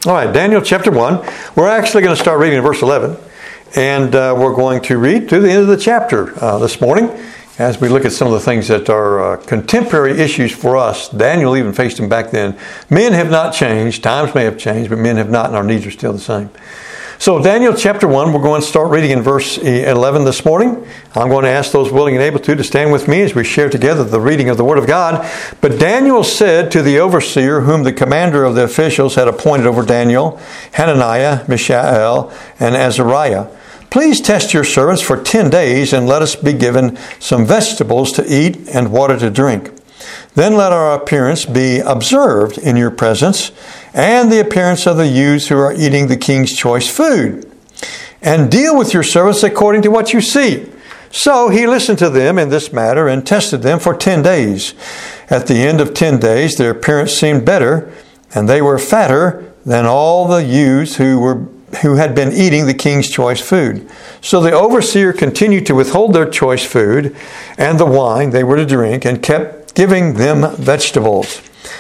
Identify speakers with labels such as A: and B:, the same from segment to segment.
A: All right, Daniel chapter 1. We're actually going to start reading in verse 11. And we're going to read to the end of the chapter this morning as we look at some of the things that are contemporary issues for us. Daniel even faced them back then. Men have not changed. Times may have changed, but men have not, and our needs are still the same. So Daniel chapter 1, we're going to start reading in verse 11 this morning. I'm going to ask those willing and able to stand with me as we share together the reading of the Word of God. But Daniel said to the overseer, whom the commander of the officials had appointed over Daniel, Hananiah, Mishael, and Azariah, "Please test your servants for 10 days, and let us be given some vegetables to eat and water to drink. Then let our appearance be observed in your presence, and the appearance of the youths who are eating the king's choice food. And deal with your servants according to what you see." So he listened to them in this matter and tested them for 10 days. At the end of 10 days, their appearance seemed better, and they were fatter than all the youths who had been eating the king's choice food. So the overseer continued to withhold their choice food and the wine they were to drink, and kept giving them vegetables.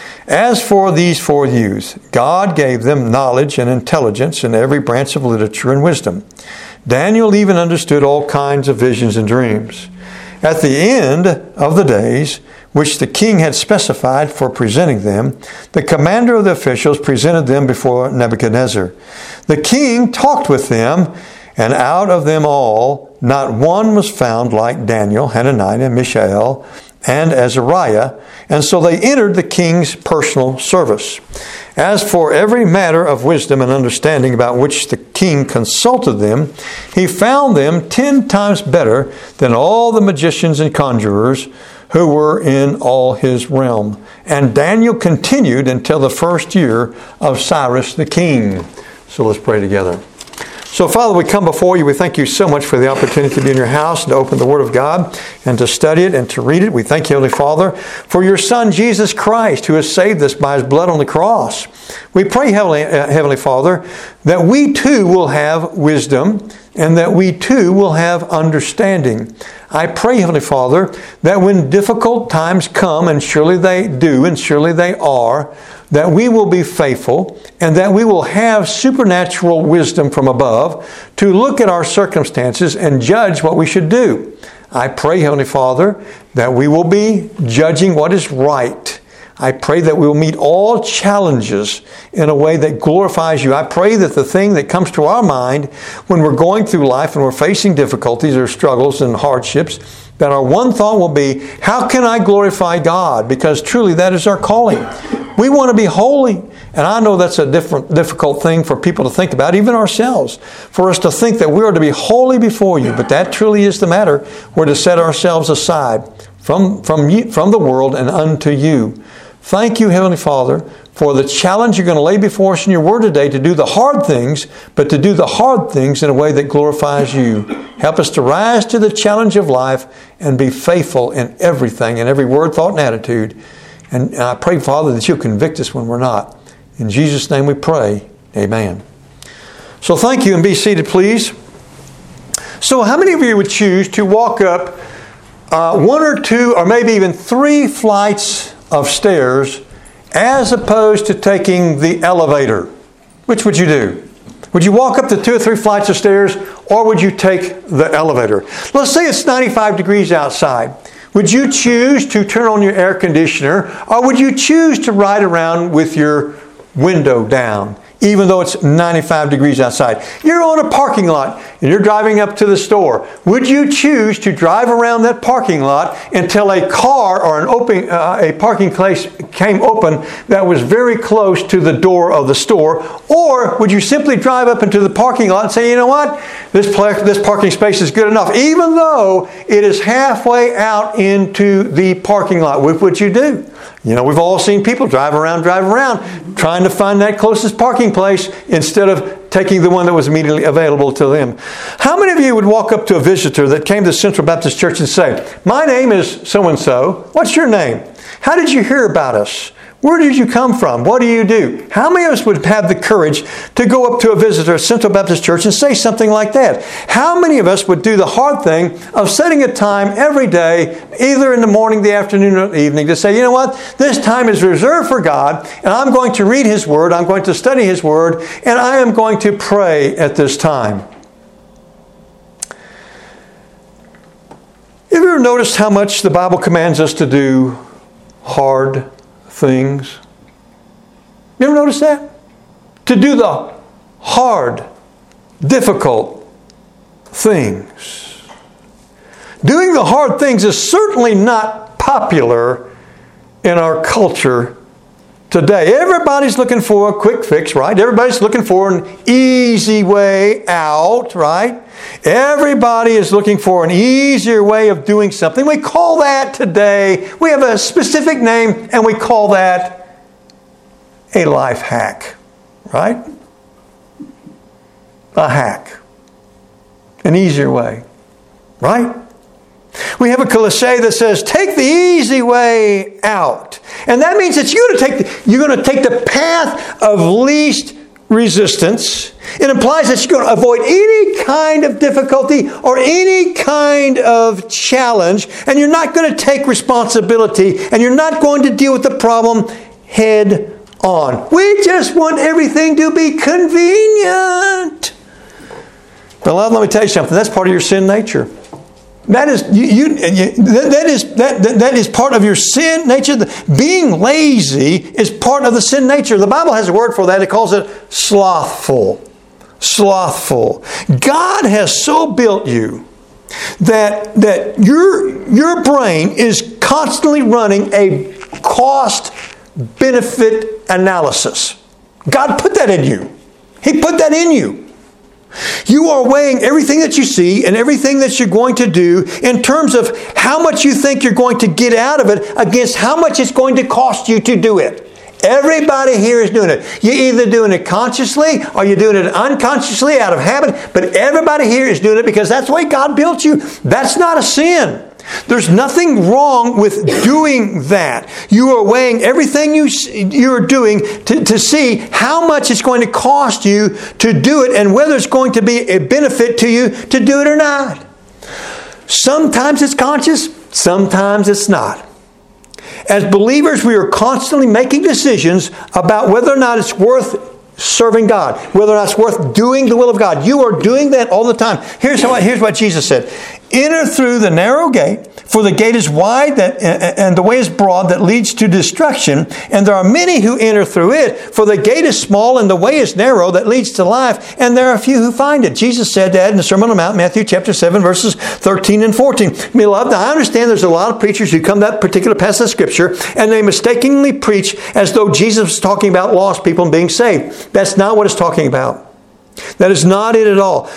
A: As for these 4 youths, God gave them knowledge and intelligence in every branch of literature and wisdom. Daniel even understood all kinds of visions and dreams. At the end of the days, which the king had specified for presenting them, the commander of the officials presented them before Nebuchadnezzar. The king talked with them, and out of them all, not one was found like Daniel, Hananiah, Mishael, and Azariah, and so they entered the king's personal service. As for every matter of wisdom and understanding about which the king consulted them, he found them 10 times better than all the magicians and conjurers who were in all his realm. And Daniel continued until the first year of Cyrus the king. So let's pray together. So, Father, we come before you. We thank you so much for the opportunity to be in your house and to open the Word of God and to study it and to read it. We thank you, Heavenly Father, for your Son, Jesus Christ, who has saved us by His blood on the cross. We pray, Heavenly Father, that we too will have wisdom and that we too will have understanding. I pray, Heavenly Father, that when difficult times come, and surely they do, and surely they are, that we will be faithful and that we will have supernatural wisdom from above to look at our circumstances and judge what we should do. I pray, Heavenly Father, that we will be judging what is right. I pray that we will meet all challenges in a way that glorifies you. I pray that the thing that comes to our mind when we're going through life and we're facing difficulties or struggles and hardships, that our one thought will be, how can I glorify God? Because truly that is our calling. We want to be holy. And I know that's a difficult thing for people to think about, even ourselves. For us to think that we are to be holy before you. But that truly is the matter. We're to set ourselves aside from the world and unto you. Thank you, Heavenly Father, for the challenge you're going to lay before us in your Word today to do the hard things, but to do the hard things in a way that glorifies you. Help us to rise to the challenge of life and be faithful in everything, in every word, thought, and attitude. And I pray, Father, that you'll convict us when we're not. In Jesus' name we pray. Amen. So thank you, and be seated, please. So how many of you would choose to walk up 1 or 2 or maybe even 3 flights of stairs as opposed to taking the elevator? Which would you do? Would you walk up the 2 or 3 flights of stairs, or would you take the elevator? Let's say it's 95 degrees outside. Would you choose to turn on your air conditioner, or would you choose to ride around with your window down, even though it's 95 degrees outside? You're on a parking lot and you're driving up to the store. Would you choose to drive around that parking lot until a car or a parking place came open that was very close to the door of the store? Or would you simply drive up into the parking lot and say, you know what, this parking space is good enough, even though it is halfway out into the parking lot? What would you do? You know, we've all seen people drive around, trying to find that closest parking place instead of taking the one that was immediately available to them. How many of you would walk up to a visitor that came to Central Baptist Church and say, my name is so-and-so. What's your name? How did you hear about us? Where did you come from? What do you do? How many of us would have the courage to go up to a visitor at Central Baptist Church and say something like that? How many of us would do the hard thing of setting a time every day, either in the morning, the afternoon, or the evening, to say, you know what? This time is reserved for God, and I'm going to read His Word, I'm going to study His Word, and I am going to pray at this time. Have you ever noticed how much the Bible commands us to do hard things? You ever notice that? To do the hard, difficult things. Doing the hard things is certainly not popular in our culture today. Everybody's looking for a quick fix, right? Everybody's looking for an easy way out, right? Everybody is looking for an easier way of doing something. We call that today, we have a specific name, and we call that a life hack, right? A hack. An easier way, right? We have a cliche that says, take the easy way out. And that means that you're going to take the path of least resistance. It implies that you're going to avoid any kind of difficulty or any kind of challenge, and you're not going to take responsibility, and you're not going to deal with the problem head on. We just want everything to be convenient. But let me tell you something. That's part of your sin nature. That is part of your sin nature. Being lazy is part of the sin nature. The Bible has a word for that. It calls it slothful. Slothful. God has so built you that your brain is constantly running a cost-benefit analysis. God put that in you. He put that in you. You are weighing everything that you see and everything that you're going to do in terms of how much you think you're going to get out of it against how much it's going to cost you to do it. Everybody here is doing it. You're either doing it consciously or you're doing it unconsciously out of habit, but everybody here is doing it because that's the way God built you. That's not a sin. There's nothing wrong with doing that. You are weighing everything you're doing to see how much it's going to cost you to do it and whether it's going to be a benefit to you to do it or not. Sometimes it's conscious, sometimes it's not. As believers, we are constantly making decisions about whether or not it's worth serving God, whether or not it's worth doing the will of God. You are doing that all the time. Here's what Jesus said. Enter through the narrow gate, for the gate is wide and the way is broad that leads to destruction, and there are many who enter through it. For the gate is small and the way is narrow that leads to life, and there are few who find it. Jesus said that in the Sermon on the Mount, Matthew chapter 7, verses 13 and 14. Beloved, I understand there's a lot of preachers who come to that particular passage of Scripture, and they mistakenly preach as though Jesus was talking about lost people and being saved. That's not what it's talking about. That is not it at all.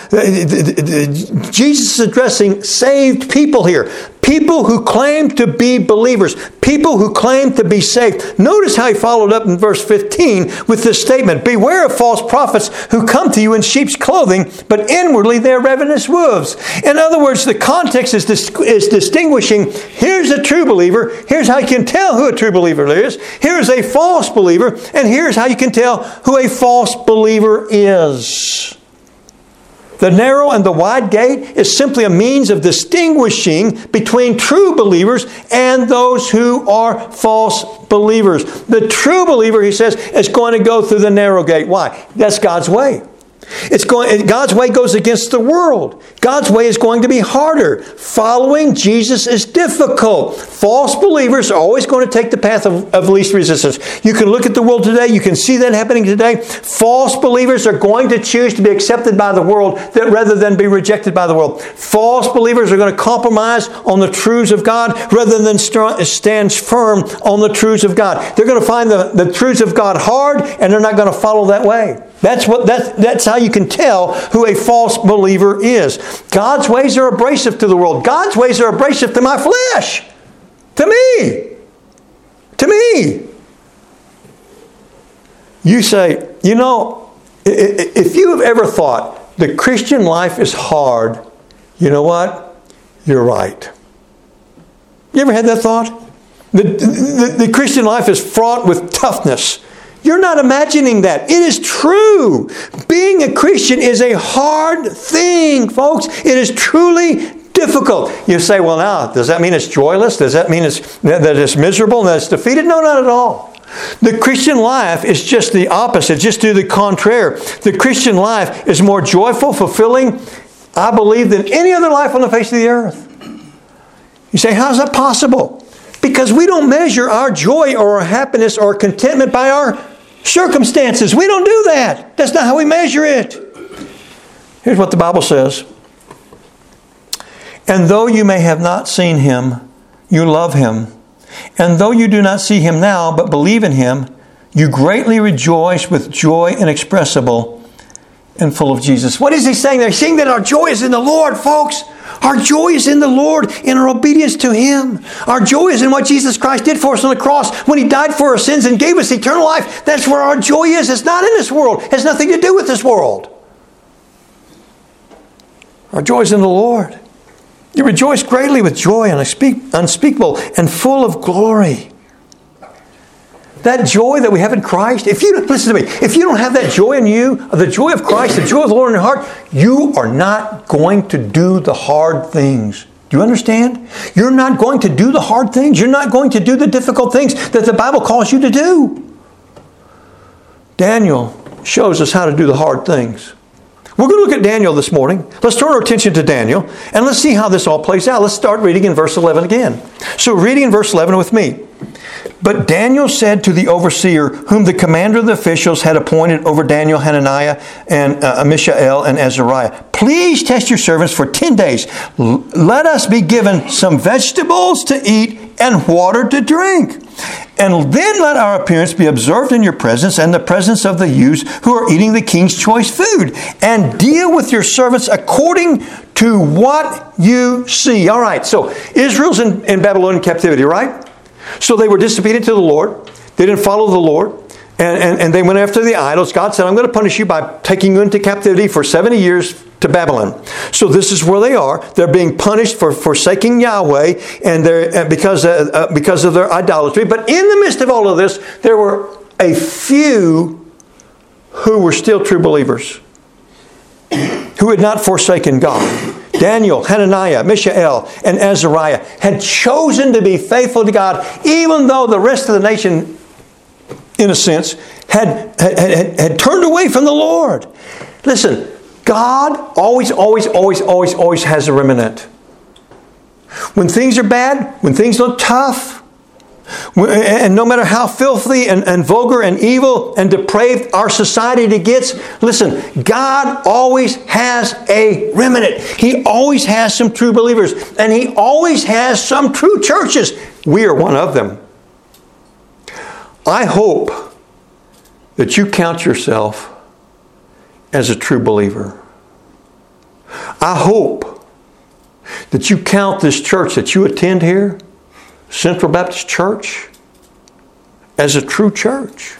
A: Jesus is addressing saved people here. People who claim to be believers. People who claim to be saved. Notice how he followed up in verse 15 with this statement. Beware of false prophets who come to you in sheep's clothing, but inwardly they are ravenous wolves. In other words, the context is distinguishing, here's a true believer, here's how you can tell who a true believer is, here's a false believer, and here's how you can tell who a false believer is. The narrow and the wide gate is simply a means of distinguishing between true believers and those who are false believers. The true believer, he says, is going to go through the narrow gate. Why? That's God's way. God's way goes against the world. God's way is going to be harder. Following Jesus is difficult. False believers are always going to take the path of least resistance. You can look at the world today. You can see that happening today. False believers are going to choose to be accepted by the world rather than be rejected by the world. False believers are going to compromise on the truths of God rather than stand firm on the truths of God. They're going to find the truths of God hard, and they're not going to follow that way. That's how you can tell who a false believer is. God's ways are abrasive to the world. God's ways are abrasive to my flesh. To me. To me. You say, if you have ever thought the Christian life is hard, you know what? You're right. You ever had that thought? The Christian life is fraught with toughness. You're not imagining that. It is true. Being a Christian is a hard thing, folks. It is truly difficult. You say, well, now, does that mean it's joyless? Does that mean that it's miserable and that it's defeated? No, not at all. The Christian life is just the opposite, just to the contrary. The Christian life is more joyful, fulfilling, I believe, than any other life on the face of the earth. You say, how is that possible? Because we don't measure our joy or our happiness or contentment by our circumstances. We don't do that. That's not how we measure it. Here's what the Bible says. And though you may have not seen Him, you love Him. And though you do not see Him now, but believe in Him, you greatly rejoice with joy inexpressible and full of Jesus. What is He saying there? He's saying that our joy is in the Lord, folks. Our joy is in the Lord, in our obedience to Him. Our joy is in what Jesus Christ did for us on the cross when He died for our sins and gave us eternal life. That's where our joy is. It's not in this world. It has nothing to do with this world. Our joy is in the Lord. You rejoice greatly with joy unspeakable and full of glory. That joy that we have in Christ, listen to me, if you don't have that joy in you, the joy of Christ, the joy of the Lord in your heart, you are not going to do the hard things. Do you understand? You're not going to do the hard things. You're not going to do the difficult things that the Bible calls you to do. Daniel shows us how to do the hard things. We're going to look at Daniel this morning. Let's turn our attention to Daniel and let's see how this all plays out. Let's start reading in verse 11 again. So reading in verse 11 with me. But Daniel said to the overseer, whom the commander of the officials had appointed over Daniel, Hananiah, and Mishael, and Azariah, please test your servants for 10 days. Let us be given some vegetables to eat and water to drink. And then let our appearance be observed in your presence and the presence of the youths who are eating the king's choice food. And deal with your servants according to what you see. All right, so Israel's in Babylonian captivity, right? So they were disobedient to the Lord. They didn't follow the Lord. And they went after the idols. God said, I'm going to punish you by taking you into captivity for 70 years to Babylon. So this is where they are. They're being punished for forsaking Yahweh and because of their idolatry. But in the midst of all of this, there were a few who were still true believers, who had not forsaken God. Daniel, Hananiah, Mishael, and Azariah had chosen to be faithful to God, even though the rest of the nation, in a sense, had turned away from the Lord. Listen, God always has a remnant. When things are bad, when things look tough, and no matter how filthy and vulgar and evil and depraved our society gets, listen, God always has a remnant. He always has some true believers. And He always has some true churches. We are one of them. I hope that you count yourself as a true believer. I hope that you count this church that you attend here, Central Baptist Church, as a true church.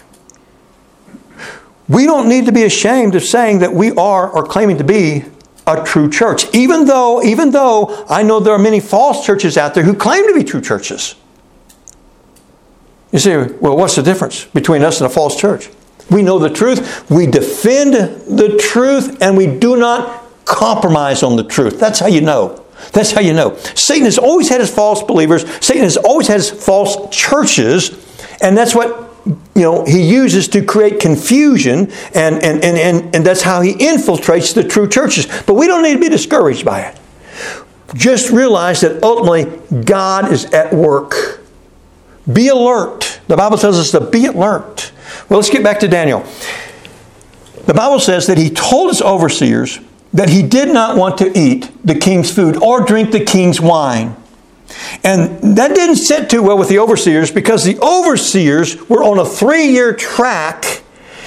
A: We don't need to be ashamed of saying that we are or claiming to be a true church. Even though I know there are many false churches out there who claim to be true churches. You say, well, what's the difference between us and a false church? We know the truth. We defend the truth and we do not compromise on the truth. That's how you know. That's how you know. Satan has always had his false believers. Satan has always had his false churches. And that's what he uses to create confusion. And that's how he infiltrates the true churches. But we don't need to be discouraged by it. Just realize that ultimately God is at work. Be alert. The Bible tells us to be alert. Well, let's get back to Daniel. The Bible says that he told his overseers that he did not want to eat the king's food or drink the king's wine. And that didn't sit too well with the overseers because the overseers were on a 3-year track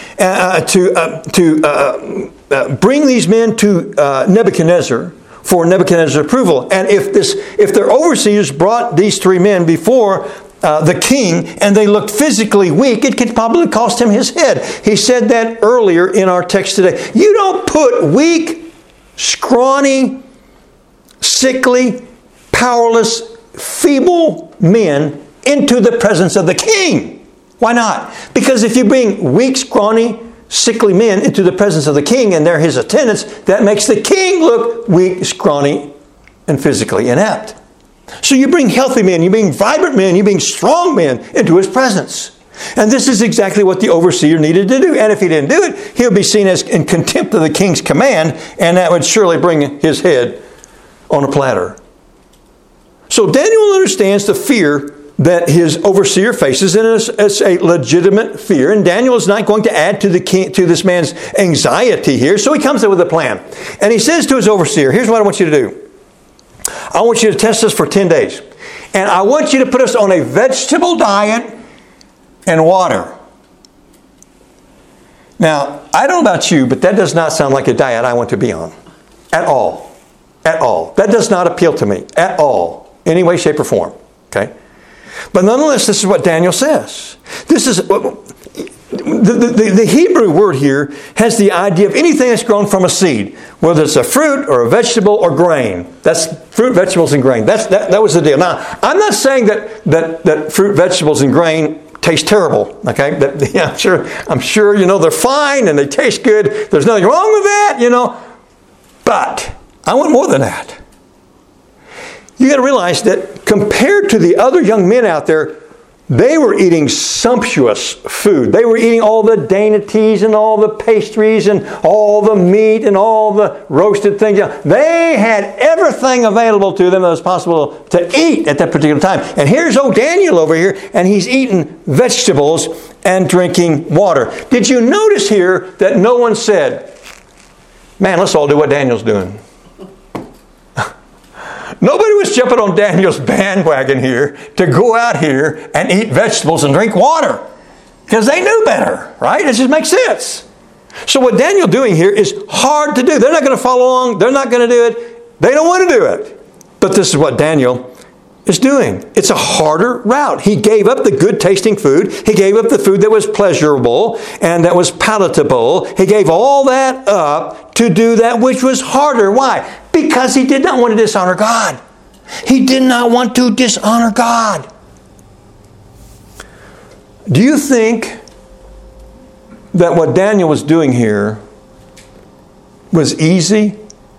A: to bring these men to Nebuchadnezzar for Nebuchadnezzar's approval. And if their overseers brought these 3 men before the king and they looked physically weak, it could probably cost him his head. He said that earlier in our text today. You don't put weak, scrawny, sickly, powerless, feeble men into the presence of the king. Why not? Because if you bring weak, scrawny, sickly men into the presence of the king and they're his attendants, that makes the king look weak, scrawny, and physically inept. So you bring healthy men, you bring vibrant men, you bring strong men into his presence. And this is exactly what the overseer needed to do. And if he didn't do it, he'll be seen as in contempt of the king's command, and that would surely bring his head on a platter. So Daniel understands the fear that his overseer faces, and it's a legitimate fear. And Daniel is not going to add to this man's anxiety here. So he comes up with a plan. And he says to his overseer, here's what I want you to do. I want you to test us for 10 days. And I want you to put us on a vegetable diet and water. Now, I don't know about you, but that does not sound like a diet I want to be on. At all. At all. That does not appeal to me. At all. Any way, shape, or form. Okay? But nonetheless, this is what Daniel says. This is the Hebrew word here has the idea of anything that's grown from a seed, whether it's a fruit or a vegetable or grain. That's fruit, vegetables, and grain. That was the deal. Now, I'm not saying that fruit, vegetables, and grain taste terrible. Okay, I'm sure they're fine and they taste good. There's nothing wrong with that, But I want more than that. You got to realize that compared to the other young men out there, they were eating sumptuous food. They were eating all the dainties and all the pastries and all the meat and all the roasted things. They had everything available to them that was possible to eat at that particular time. And here's old Daniel over here, and he's eating vegetables and drinking water. Did you notice here that no one said, man, let's all do what Daniel's doing? Nobody was jumping on Daniel's bandwagon here to go out here and eat vegetables and drink water. Because they knew better, right? It just makes sense. So what Daniel's doing here is hard to do. They're not going to follow along. They're not going to do it. They don't want to do it. But this is what Daniel is doing. It's a harder route. He gave up the good tasting food. He gave up the food that was pleasurable and that was palatable. He gave all that up to do that which was harder. Why? Because he did not want to dishonor God. He did not want to dishonor God. Do you think that what Daniel was doing here was easy?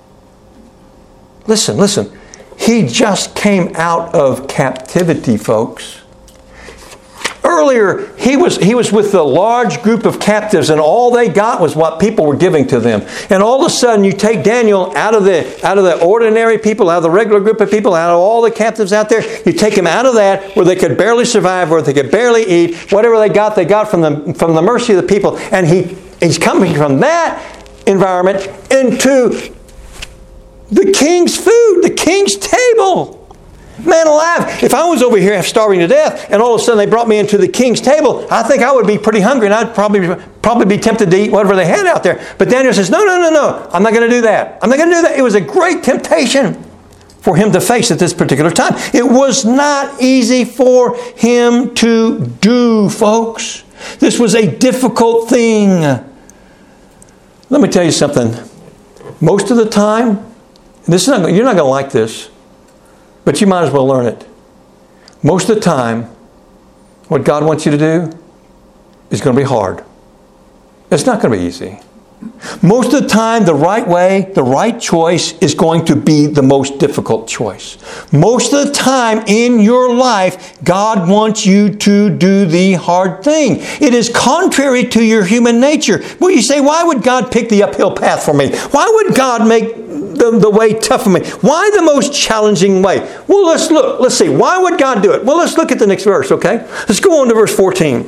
A: Listen. He just came out of captivity, folks. Earlier, he was with a large group of captives, and all they got was what people were giving to them. And all of a sudden, you take Daniel out of the ordinary people, out of the regular group of people, out of all the captives out there. You take him out of that, where they could barely survive, where they could barely eat. Whatever they got from the mercy of the people. And he's coming from that environment into the king's food, the king's table. Man alive, if I was over here starving to death and all of a sudden they brought me into the king's table, I think I would be pretty hungry and I'd probably be tempted to eat whatever they had out there. But Daniel says, no, I'm not going to do that. I'm not going to do that. It was a great temptation for him to face at this particular time. It was not easy for him to do, folks. This was a difficult thing. Let me tell you something. Most of the time, you're not going to like this, but you might as well learn it. Most of the time, what God wants you to do is going to be hard. It's not going to be easy. Most of the time, the right way, the right choice is going to be the most difficult choice. Most of the time in your life, God wants you to do the hard thing. It is contrary to your human nature. Well, you say, why would God pick the uphill path for me? Why would God make the way tough for me? Why the most challenging way? Well, let's look. Let's see. Why would God do it? Well, let's look at the next verse, okay? Let's go on to verse 14.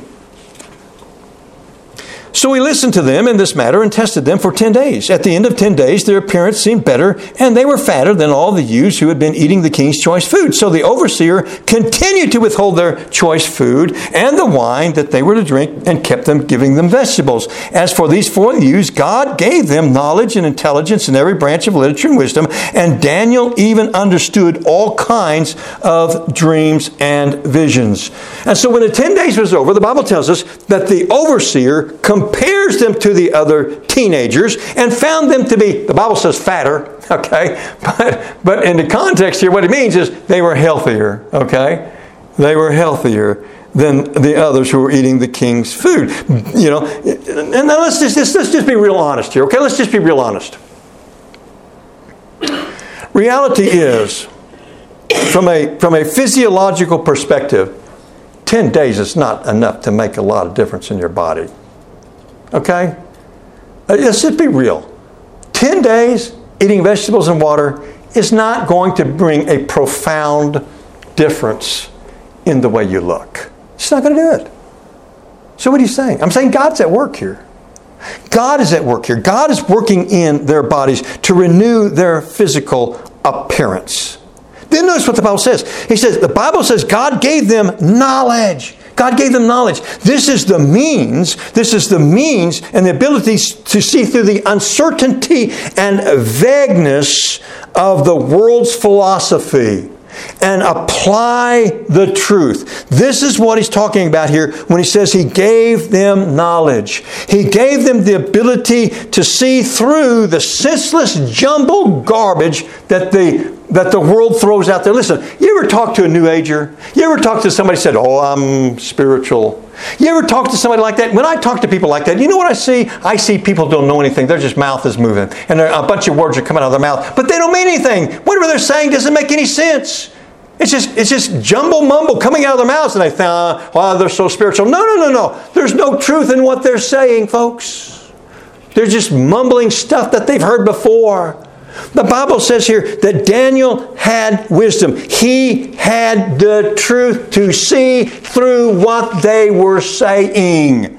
A: So he listened to them in this matter and tested them for 10 days. At the end of 10 days, their appearance seemed better, and they were fatter than all the youths who had been eating the king's choice food. So the overseer continued to withhold their choice food and the wine that they were to drink, and kept them, giving them vegetables. As for these 4 youths, God gave them knowledge and intelligence in every branch of literature and wisdom, and Daniel even understood all kinds of dreams and visions. And so when the 10 days was over, the Bible tells us that the overseer compares them to the other teenagers and found them to be, the Bible says fatter, okay? But in the context here, what it means is they were healthier, okay? They were healthier than the others who were eating the king's food. You know, and now let's just be real honest here, okay? Let's just be real honest. Reality is, from a physiological perspective, 10 days is not enough to make a lot of difference in your body. Okay? Let's just be real. 10 days eating vegetables and water is not going to bring a profound difference in the way you look. It's not going to do it. So what are you saying? I'm saying God's at work here. God is at work here. God is working in their bodies to renew their physical appearance. Then notice what the Bible says. The Bible says God gave them knowledge. God gave them knowledge. This is the means and the ability to see through the uncertainty and vagueness of the world's philosophy and apply the truth. This is what he's talking about here when he says he gave them knowledge. He gave them the ability to see through the senseless jumbled garbage that the world throws out there. Listen, you ever talk to a New Ager? You ever talk to somebody who said, "Oh, I'm spiritual"? You ever talk to somebody like that? When I talk to people like that, you know what I see? I see people don't know anything. Their just mouth is moving. And a bunch of words are coming out of their mouth. But they don't mean anything. Whatever they're saying doesn't make any sense. It's just jumble mumble coming out of their mouths. And they think, "Oh, they're so spiritual." No. There's no truth in what they're saying, folks. They're just mumbling stuff that they've heard before. The Bible says here that Daniel had wisdom. He had the truth to see through what they were saying.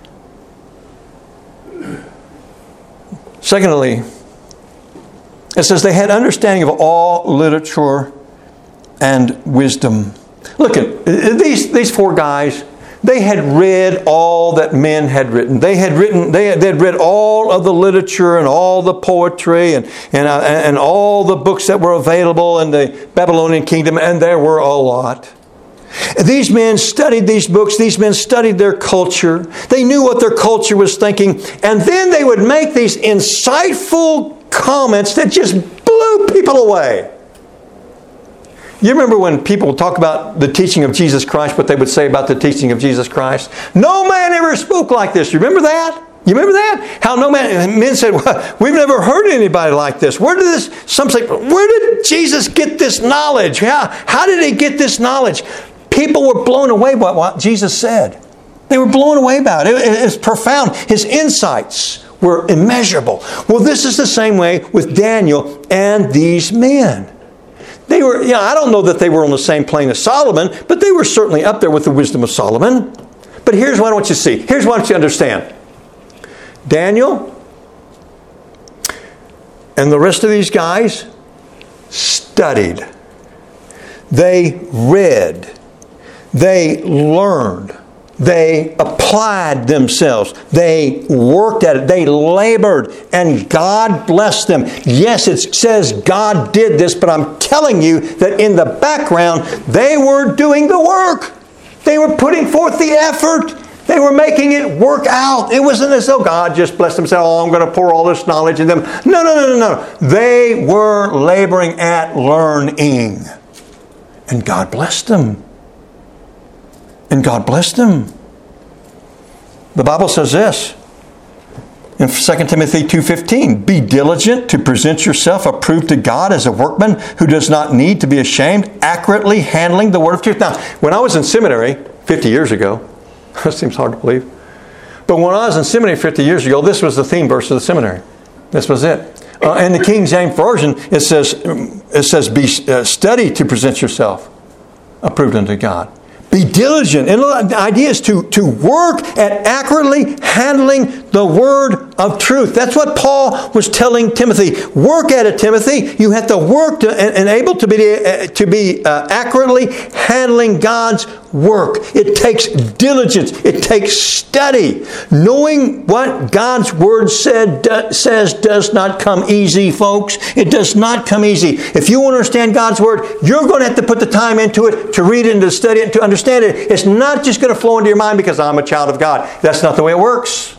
A: Secondly, it says they had understanding of all literature and wisdom. Look at these four guys. They had read all that men had written. They had read all of the literature and all the poetry and all the books that were available in the Babylonian kingdom, and there were a lot. These men studied these books. These men studied their culture. They knew what their culture was thinking, and then they would make these insightful comments that just blew people away. You remember when people talk about the teaching of Jesus Christ, what they would say about the teaching of Jesus Christ? No man ever spoke like this. You remember that? You remember that? How men said, "Well, we've never heard anybody like this." Some say, where did Jesus get this knowledge? How did he get this knowledge? People were blown away by what Jesus said. They were blown away by it. It was profound. His insights were immeasurable. Well, this is the same way with Daniel and these men. They were, I don't know that they were on the same plane as Solomon, but they were certainly up there with the wisdom of Solomon. But here's what I want you to see. Here's what I want you to understand. Daniel and the rest of these guys studied. They read. They learned. They applied themselves. They worked at it. They labored. And God blessed them. Yes, it says God did this, but I'm telling you that in the background, they were doing the work. They were putting forth the effort. They were making it work out. It wasn't as though God just blessed them and said, "Oh, I'm going to pour all this knowledge in them." No. They were laboring at learning. And God blessed them. And God blessed them. The Bible says this in 2 Timothy 2:15, "Be diligent to present yourself approved to God as a workman who does not need to be ashamed, accurately handling the word of truth." Now, when I was in seminary 50 years ago, that seems hard to believe, but when I was in seminary 50 years ago, this was the theme verse of the seminary. This was it. In the King James Version, it says, "Be study to present yourself approved unto God." Be diligent. And the idea is to work at accurately handling the word of truth. That's what Paul was telling Timothy. Work at it, Timothy. You have to work and able to be accurately handling God's work. It takes diligence. It takes study. Knowing what God's word says does not come easy, folks. It does not come easy. If you want to understand God's word, you're going to have to put the time into it, to read it and to study it and to understand it. It's not just going to flow into your mind because I'm a child of God. That's not the way it works.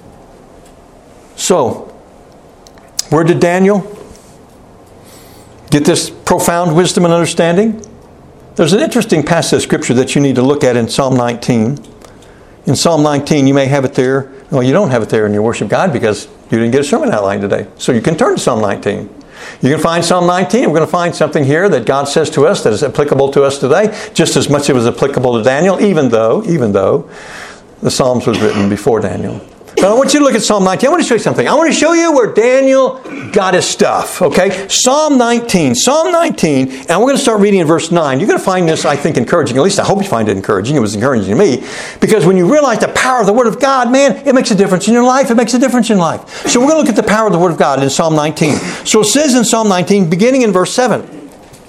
A: So, where did Daniel get this profound wisdom and understanding? There's an interesting passage of Scripture that you need to look at in Psalm 19. In Psalm 19, you may have it there. Well, you don't have it there in your worship guide because you didn't get a sermon outline today. So you can turn to Psalm 19. You can find Psalm 19. We're going to find something here that God says to us that is applicable to us today, just as much as it was applicable to Daniel, even though the Psalms was written before Daniel. But I want you to look at Psalm 19. I want to show you something. I want to show you where Daniel got his stuff. Okay? Psalm 19. Psalm 19. And we're going to start reading in verse 9. You're going to find this, I think, encouraging. At least I hope you find it encouraging. It was encouraging to me. Because when you realize the power of the Word of God, man, it makes a difference in your life. It makes a difference in life. So we're going to look at the power of the Word of God in Psalm 19. So it says in Psalm 19, beginning in verse 7.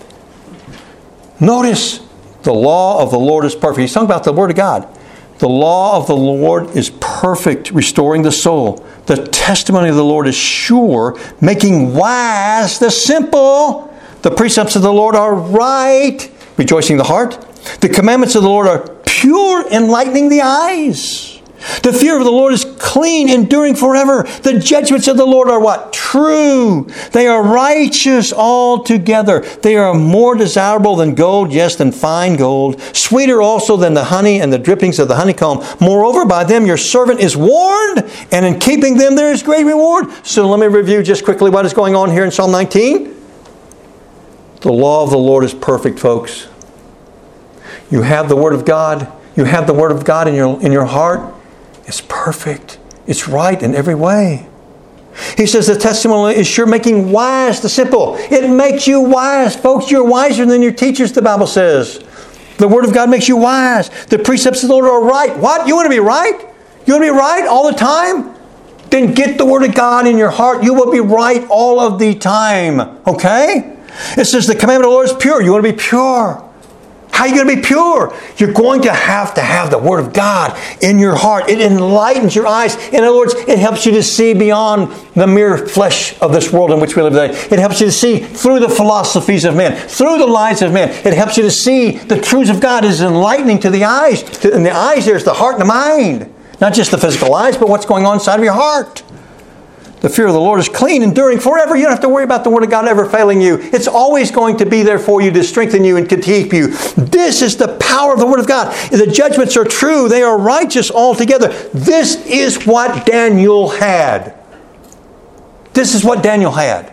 A: Notice, the law of the Lord is perfect. He's talking about the Word of God. The law of the Lord is perfect, restoring the soul. The testimony of the Lord is sure, making wise the simple. The precepts of the Lord are right, rejoicing the heart. The commandments of the Lord are pure, enlightening the eyes. The fear of the Lord is clean, enduring forever. The judgments of the Lord are what? True. They are righteous altogether. They are more desirable than gold, yes, than fine gold. Sweeter also than the honey and the drippings of the honeycomb. Moreover, by them your servant is warned, and in keeping them there is great reward. So let me review just quickly what is going on here in Psalm 19. The law of the Lord is perfect, folks. You have the Word of God. You have the Word of God in your heart. It's perfect. It's right in every way. He says the testimony is sure, making wise the simple. It makes you wise, folks. You're wiser than your teachers, the Bible says. The Word of God makes you wise. The precepts of the Lord are right. What? You want to be right? You want to be right all the time? Then get the Word of God in your heart. You will be right all of the time. Okay? It says the commandment of the Lord is pure. You want to be pure. How are you going to be pure? You're going to have the Word of God in your heart. It enlightens your eyes. In other words, it helps you to see beyond the mere flesh of this world in which we live today. It helps you to see through the philosophies of men, through the lies of men. It helps you to see the truths of God is enlightening to the eyes. In the eyes, there's the heart and the mind. Not just the physical eyes, but what's going on inside of your heart. The fear of the Lord is clean, enduring forever. You don't have to worry about the Word of God ever failing you. It's always going to be there for you to strengthen you and to keep you. This is the power of the Word of God. The judgments are true. They are righteous altogether. This is what Daniel had. This is what Daniel had.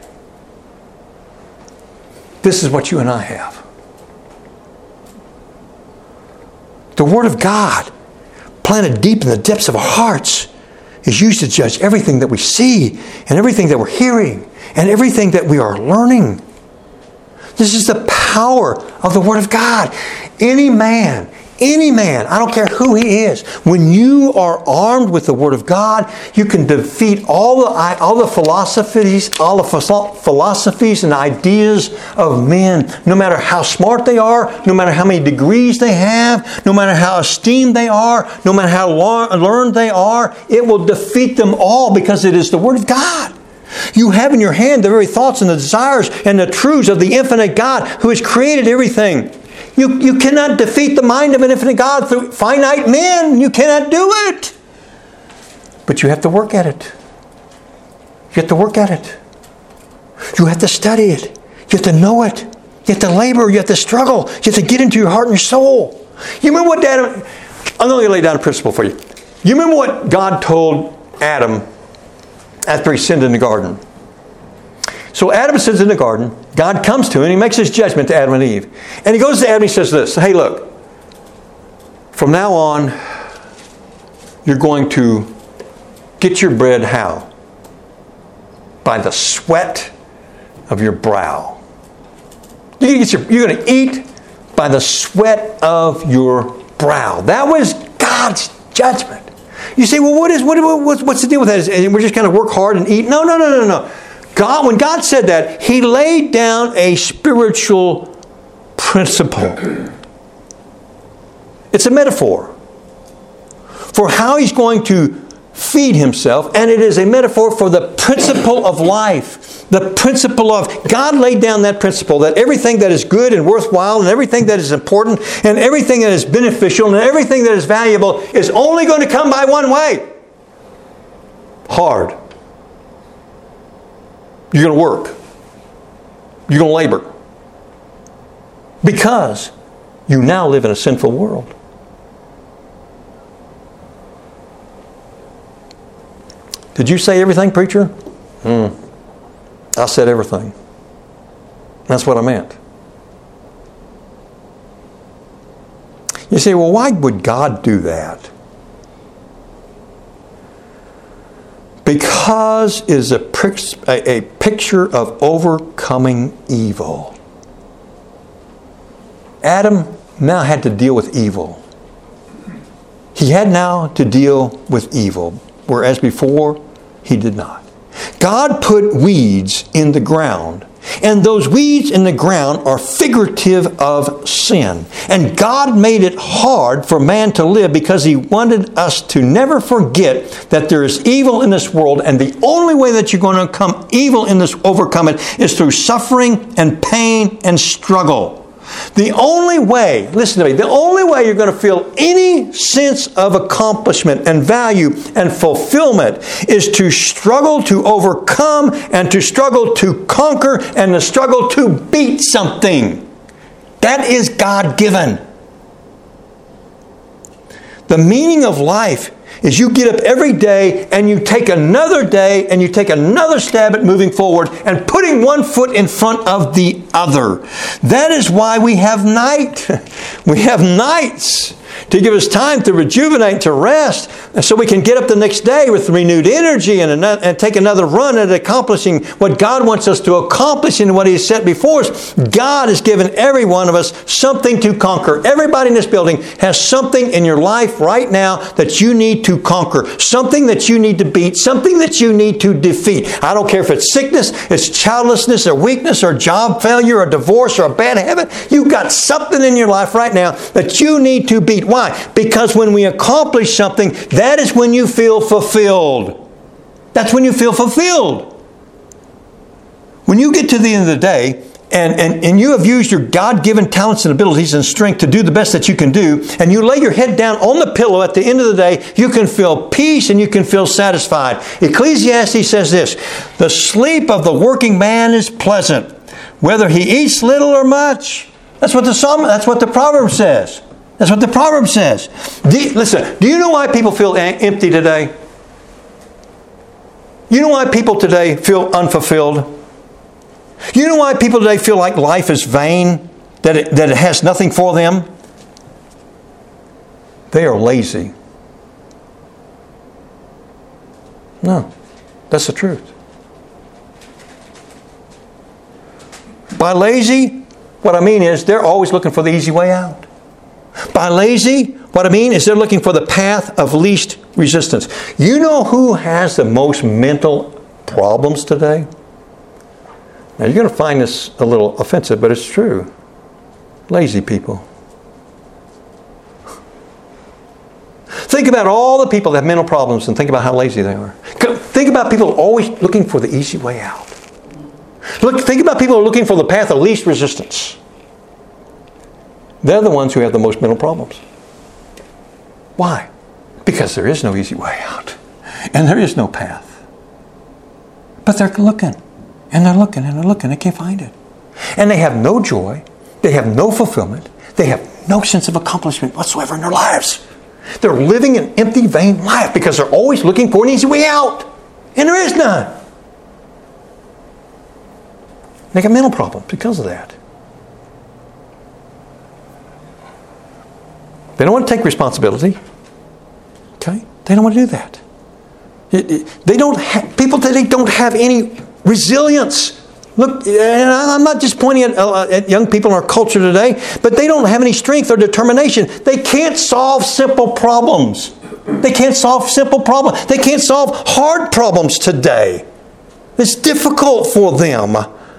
A: This is what you and I have. The Word of God, planted deep in the depths of our hearts, is used to judge everything that we see and everything that we're hearing and everything that we are learning. This is the power of the Word of God. Any man, I don't care who he is, when you are armed with the Word of God, you can defeat all the philosophies and ideas of men, no matter how smart they are, no matter how many degrees they have, no matter how esteemed they are, no matter how learned they are. It will defeat them all because it is the Word of God. You have in your hand the very thoughts and the desires and the truths of the infinite God who has created everything. You cannot defeat the mind of an infinite God through finite men. You cannot do it. But you have to work at it. You have to work at it. You have to study it. You have to know it. You have to labor. You have to struggle. You have to get into your heart and your soul. You remember what Adam... I'm going to lay down a principle for you. You remember what God told Adam after he sinned in the garden? So Adam sins in the garden. God comes to him and he makes his judgment to Adam and Eve. And he goes to Adam and he says this, hey, look, from now on, you're going to get your bread how? By the sweat of your brow. You're going to eat by the sweat of your brow. That was God's judgment. You say, well, what's the deal with that? We're just going to work hard and eat? No. When God said that, He laid down a spiritual principle. It's a metaphor for how He's going to feed Himself, and it is a metaphor for the principle of life. The principle of, God laid down that principle that everything that is good and worthwhile and everything that is important and everything that is beneficial and everything that is valuable is only going to come by one way. Hard. You're going to work. You're going to labor. Because you now live in a sinful world. Did you say everything, preacher? I said everything. That's what I meant. You say, well, why would God do that? Because it is a picture of overcoming evil. Adam now had to deal with evil. He had now to deal with evil, whereas before he did not. God put weeds in the ground, and those weeds in the ground are figurative of sin. And God made it hard for man to live because He wanted us to never forget that there is evil in this world, and the only way that you're going to overcome it is through suffering and pain and struggle. The only way, listen to me, the only way you're going to feel any sense of accomplishment and value and fulfillment is to struggle to overcome and to struggle to conquer and to struggle to beat something. That is God-given. The meaning of life is you get up every day and you take another day and you take another stab at moving forward and putting one foot in front of the other. That is why we have night. We have nights to give us time to rejuvenate, to rest, and so we can get up the next day with renewed energy and take another run at accomplishing what God wants us to accomplish in what He has set before us. God has given every one of us something to conquer. Everybody in this building has something in your life right now that you need to conquer, something that you need to beat, something that you need to defeat. I don't care if it's sickness, it's childlessness, or weakness, or job failure, or divorce, or a bad habit. You've got something in your life right now that you need to beat. Why? Because when we accomplish something, that is when you feel fulfilled. That's when you feel fulfilled. When you get to the end of the day and you have used your God-given talents and abilities and strength to do the best that you can do, and you lay your head down on the pillow at the end of the day, you can feel peace and you can feel satisfied. Ecclesiastes says this: the sleep of the working man is pleasant, whether he eats little or much. That's what the proverb says. That's what the proverb says. Listen, do you know why people feel empty today? You know why people today feel unfulfilled? You know why people today feel like life is vain? That it has nothing for them? They are lazy. No, that's the truth. By lazy, what I mean is they're always looking for the easy way out. By lazy, what I mean is they're looking for the path of least resistance. You know who has the most mental problems today? Now you're going to find this a little offensive, but it's true. Lazy people. Think about all the people that have mental problems and think about how lazy they are. Think about people always looking for the easy way out. Think about people who are looking for the path of least resistance. They're the ones who have the most mental problems. Why? Because there is no easy way out. And there is no path. But they're looking. And they're looking and they're looking. They can't find it. And they have no joy. They have no fulfillment. They have no sense of accomplishment whatsoever in their lives. They're living an empty, vain life because they're always looking for an easy way out. And there is none. They got mental problems because of that. They don't want to take responsibility. Okay? They don't want to do that. People today don't have any resilience. Look, and I'm not just pointing at young people in our culture today, but they don't have any strength or determination. They can't solve simple problems. They can't solve simple problems. They can't solve hard problems today. It's difficult for them.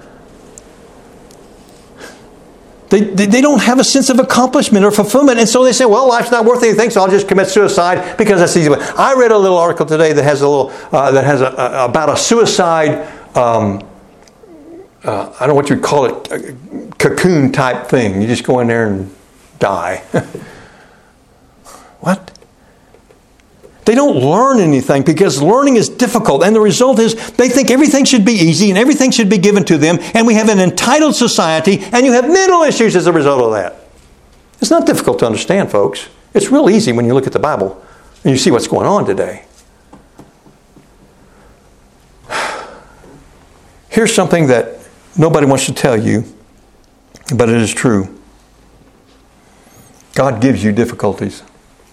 A: They don't have a sense of accomplishment or fulfillment, and so they say, well, life's not worth anything, so I'll just commit suicide because that's the easy way. I read a little article today that has about a suicide, I don't know what you'd call it, a cocoon type thing. You just go in there and die. What? They don't learn anything because learning is difficult. And the result is they think everything should be easy and everything should be given to them. And we have an entitled society, and you have mental issues as a result of that. It's not difficult to understand, folks. It's real easy when you look at the Bible and you see what's going on today. Here's something that nobody wants to tell you, but it is true. God gives you difficulties.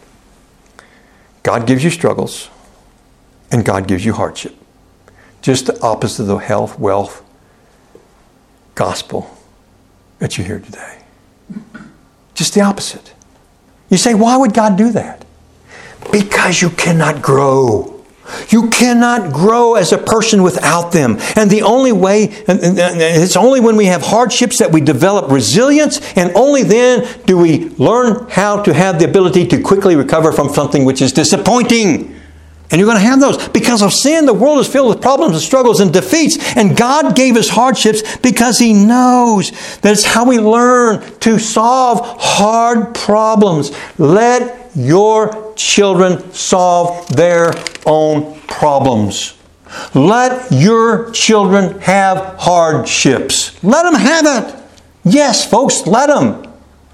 A: God gives you struggles, and God gives you hardship. Just the opposite of the health, wealth, gospel that you hear today. Just the opposite. You say, why would God do that? Because you cannot grow. You cannot grow as a person without them. And the only way, it's only when we have hardships that we develop resilience, and only then do we learn how to have the ability to quickly recover from something which is disappointing. And you're going to have those. Because of sin, the world is filled with problems and struggles and defeats. And God gave us hardships because He knows that it's how we learn to solve hard problems. Let your children solve their own problems. Let your children have hardships. Let them have it. Yes, folks, let them.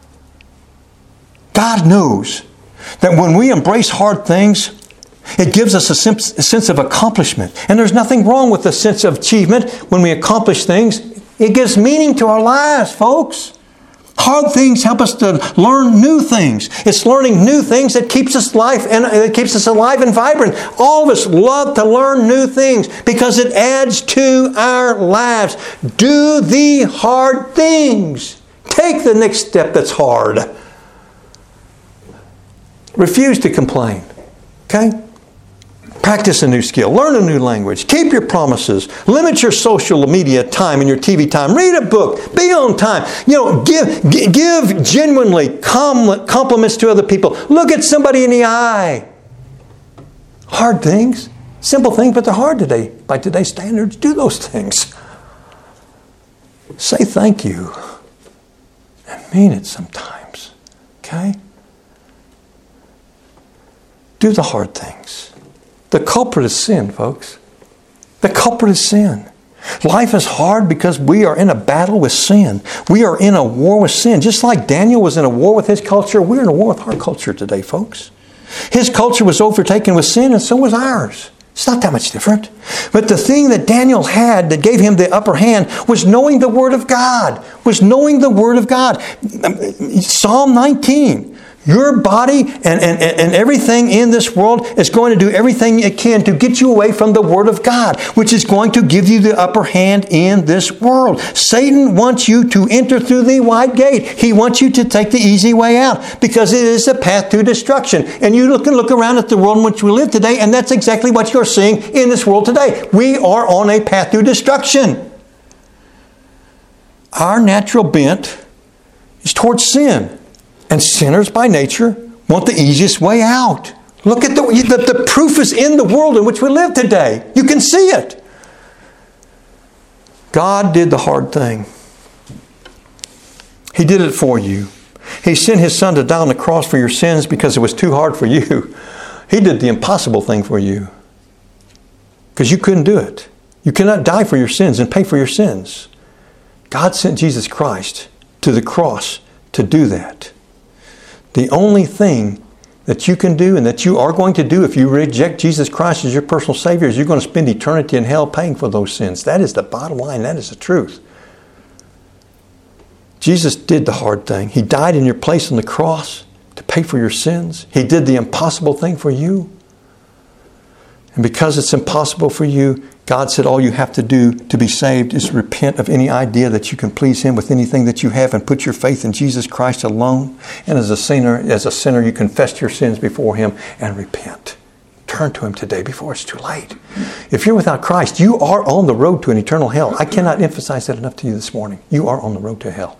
A: God knows that when we embrace hard things, it gives us a sense of accomplishment. And there's nothing wrong with the sense of achievement when we accomplish things. It gives meaning to our lives, folks. Hard things help us to learn new things. It's learning new things that keeps us alive and vibrant. All of us love to learn new things because it adds to our lives. Do the hard things. Take the next step that's hard. Refuse to complain. Okay? Practice a new skill. Learn a new language. Keep your promises. Limit your social media time and your TV time. Read a book. Be on time. Give genuinely compliments to other people. Look at somebody in the eye. Hard things. Simple things, but they're hard today. By today's standards, do those things. Say thank you. And mean it sometimes. Okay? Do the hard things. The culprit is sin, folks. The culprit is sin. Life is hard because we are in a battle with sin. We are in a war with sin. Just like Daniel was in a war with his culture, we're in a war with our culture today, folks. His culture was overtaken with sin, and so was ours. It's not that much different. But the thing that Daniel had that gave him the upper hand was knowing the Word of God. Was knowing the Word of God. Psalm 19. Your body and everything in this world is going to do everything it can to get you away from the Word of God, which is going to give you the upper hand in this world. Satan wants you to enter through the wide gate. He wants you to take the easy way out because it is a path to destruction. And you can look around at the world in which we live today, and that's exactly what you're seeing in this world today. We are on a path to destruction. Our natural bent is towards sin. And sinners by nature want the easiest way out. Look at the proof is in the world in which we live today. You can see it. God did the hard thing. He did it for you. He sent His Son to die on the cross for your sins because it was too hard for you. He did the impossible thing for you. Because you couldn't do it. You cannot die for your sins and pay for your sins. God sent Jesus Christ to the cross to do that. The only thing that you can do and that you are going to do if you reject Jesus Christ as your personal Savior is you're going to spend eternity in hell paying for those sins. That is the bottom line. That is the truth. Jesus did the hard thing. He died in your place on the cross to pay for your sins. He did the impossible thing for you. And because it's impossible for you, God said all you have to do to be saved is repent of any idea that you can please Him with anything that you have and put your faith in Jesus Christ alone. And as a sinner, you confess your sins before Him and repent. Turn to Him today before it's too late. If you're without Christ, you are on the road to an eternal hell. I cannot emphasize that enough to you this morning. You are on the road to hell.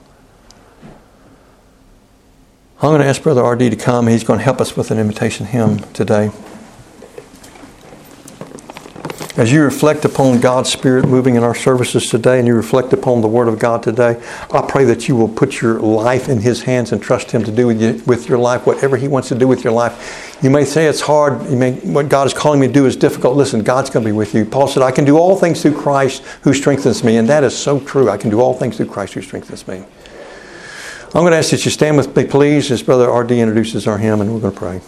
A: I'm going to ask Brother R.D. to come. He's going to help us with an invitation hymn today. As you reflect upon God's Spirit moving in our services today, and you reflect upon the Word of God today, I pray that you will put your life in His hands and trust Him to do with your life whatever He wants to do with your life. You may say it's hard. What God is calling me to do is difficult. Listen, God's going to be with you. Paul said, I can do all things through Christ who strengthens me. And that is so true. I can do all things through Christ who strengthens me. I'm going to ask that you stand with me, please, as Brother R.D. introduces our hymn, and we're going to pray.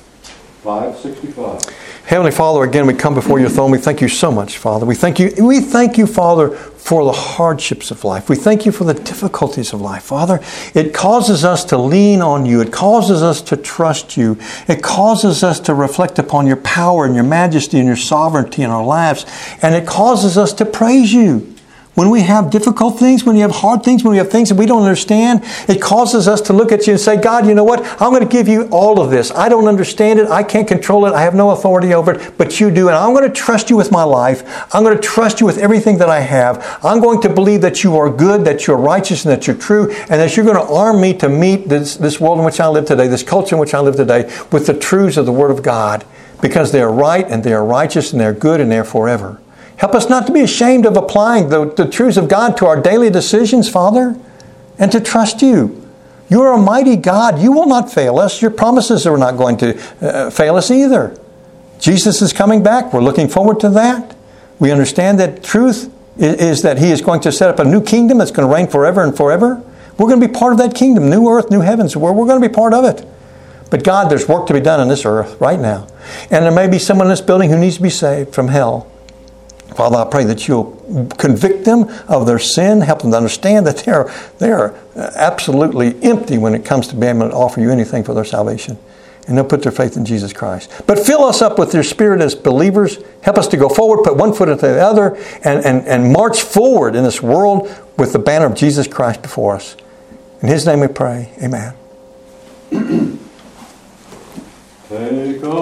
B: 565.
A: Heavenly Father, again, we come before your throne. We thank you so much, Father. We thank you, Father, for the hardships of life. We thank you for the difficulties of life. Father, it causes us to lean on you. It causes us to trust you. It causes us to reflect upon your power and your majesty and your sovereignty in our lives. And it causes us to praise you. When we have difficult things, when you have hard things, when we have things that we don't understand, it causes us to look at you and say, God, you know what? I'm going to give you all of this. I don't understand it. I can't control it. I have no authority over it, but you do. And I'm going to trust you with my life. I'm going to trust you with everything that I have. I'm going to believe that you are good, that you're righteous, and that you're true, and that you're going to arm me to meet this world in which I live today, this culture in which I live today, with the truths of the Word of God, because they are right, and they are righteous, and they're good, and they're forever. Help us not to be ashamed of applying the truths of God to our daily decisions, Father, and to trust you. You are a mighty God. You will not fail us. Your promises are not going to fail us either. Jesus is coming back. We're looking forward to that. We understand that truth is that He is going to set up a new kingdom that's going to reign forever and forever. We're going to be part of that kingdom, new earth, new heavens. We're going to be part of it. But God, there's work to be done on this earth right now. And there may be someone in this building who needs to be saved from hell. Father, I pray that you'll convict them of their sin, help them to understand that they are absolutely empty when it comes to being able to offer you anything for their salvation. And they'll put their faith in Jesus Christ. But fill us up with your Spirit as believers. Help us to go forward, put one foot into the other, and march forward in this world with the banner of Jesus Christ before us. In His name we pray. Amen.
B: Take